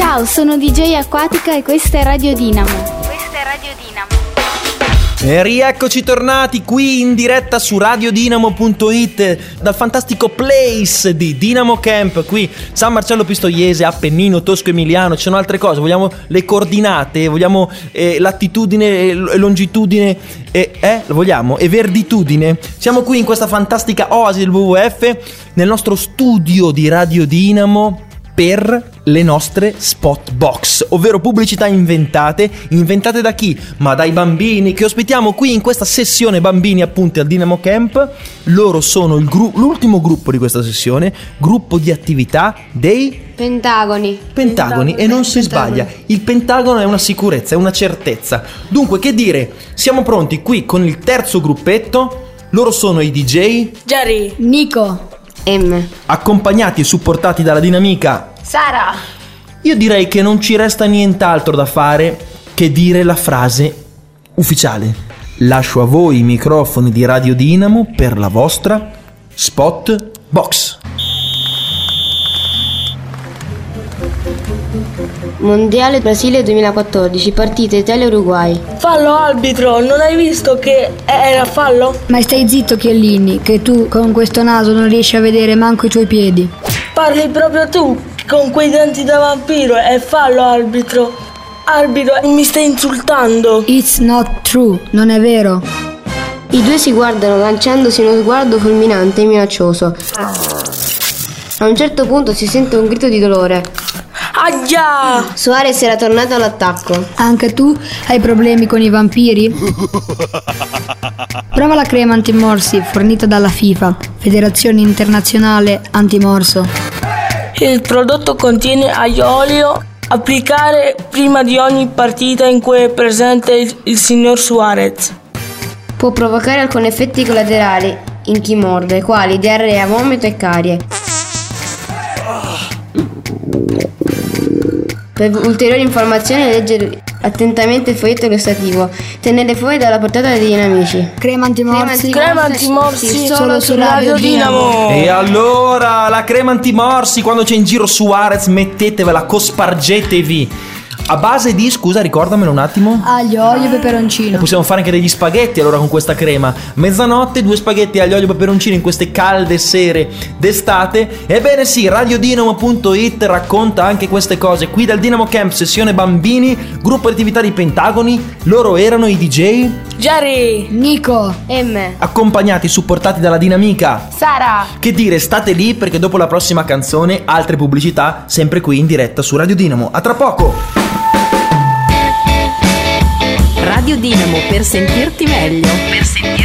Ciao, sono DJ Acquatica e questa è Radio Dinamo. E rieccoci tornati qui in diretta su radiodinamo.it dal fantastico place di Dinamo Camp, qui San Marcello Pistoiese, Appennino, Tosco Emiliano. Ci sono altre cose, vogliamo le coordinate, vogliamo latitudine, longitudine lo vogliamo, e verditudine. Siamo qui in questa fantastica oasi del WWF, nel nostro studio di Radio Dinamo, per le nostre spot box, ovvero pubblicità inventate da chi? Ma dai bambini che ospitiamo qui in questa sessione bambini, appunto, al Dinamo Camp. Loro sono l'ultimo gruppo di questa sessione, gruppo di attività dei Pentagoni. E non si sbaglia, il pentagono è una sicurezza, è una certezza. Dunque, che dire, siamo pronti qui con il terzo gruppetto. Loro sono i DJ Jerry, Nico, M, accompagnati e supportati dalla dinamica Sara. Io direi che non ci resta nient'altro da fare che dire la frase ufficiale. Lascio a voi i microfoni di Radio Dinamo per la vostra spot box. Mondiale Brasile 2014, partita Italia-Uruguay. Fallo arbitro, non hai visto che era fallo? Ma stai zitto Chiellini, che tu con questo naso non riesci a vedere manco i tuoi piedi. Parli proprio tu, con quei denti da vampiro, è fallo arbitro. Arbitro, mi stai insultando. It's not true, non è vero. I due si guardano lanciandosi uno sguardo fulminante e minaccioso. A un certo punto si sente un grido di dolore. Aia! Suarez era tornato all'attacco. Anche tu hai problemi con i vampiri? Prova la crema antimorsi fornita dalla FIFA, Federazione Internazionale Antimorso. Il prodotto contiene olio. Applicare prima di ogni partita in cui è presente il signor Suarez. Può provocare alcuni effetti collaterali in chi morde, quali diarrea, vomito e carie. Per ulteriori informazioni leggere attentamente il foglietto illustrativo. Tenere fuori dalla portata degli amici. Crema antimorsi. Crema antimorsi solo su Radio Dinamo. E allora la crema antimorsi, quando c'è in giro Suarez, mettetevela, cospargetevi. A base di, scusa, ricordamelo un attimo. Aglio, olio e peperoncino. E possiamo fare anche degli spaghetti allora con questa crema. Mezzanotte, 2 spaghetti aglio, olio e peperoncino in queste calde sere d'estate. Ebbene sì, radiodinamo.it racconta anche queste cose. Qui dal Dinamo Camp, sessione bambini, gruppo di attività di Pentagoni. Loro erano i DJ Jerry, Nico, M, accompagnati, supportati dalla dinamica Sara. Che dire, state lì perché dopo la prossima canzone altre pubblicità, sempre qui in diretta su Radio Dinamo. A tra poco. Radio Dinamo, per sentirti meglio.